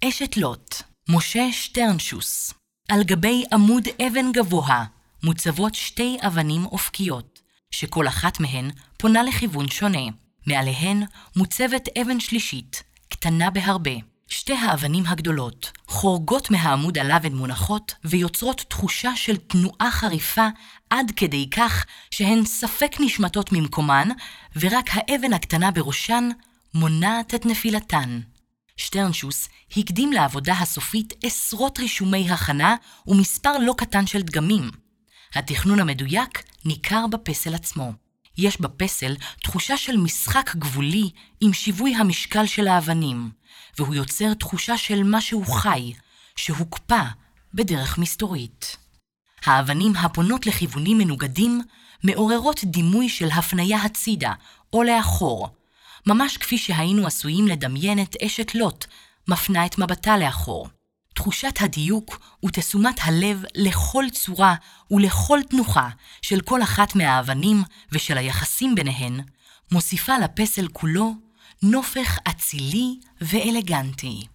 אשת לוט, משה שטרנשוס. על גבי עמוד אבן גבוה מוצבות שתי אבנים אופקיות, שכל אחת מהן פונה לכיוון שונה. מעליהן מוצבת אבן שלישית, קטנה בהרבה. שתי האבנים הגדולות חורגות מהעמוד עליו הן מונחות ויוצרות תחושה של תנועה חריפה עד כדי כך שהן ספק נשמטות ממקומן, ורק האבן הקטנה בראשן מונעת את נפילתן. שטרנשוס הקדים לעבודה הסופית עשרות רישומי הכנה ומספר לא קטן של דגמים. התכנון המדויק ניכר בפסל עצמו. יש בפסל תחושה של משחק גבולי עם שיווי המשקל של האבנים, והוא יוצר תחושה של משהו חי, שהוקפא בדרך מסתורית. האבנים הפונות לכיוונים מנוגדים מעוררות דימוי של הפניה הצידה או לאחור, ממש כפי שהיינו עשויים לדמיין את אשת לוט מפנה את מבטה לאחור. תחושת הדיוק ותשומת הלב לכל צורה ולכל תנוחה של כל אחת מהאבנים ושל היחסים ביניהן, מוסיפה לפסל כולו נופך אצילי ואלגנטי.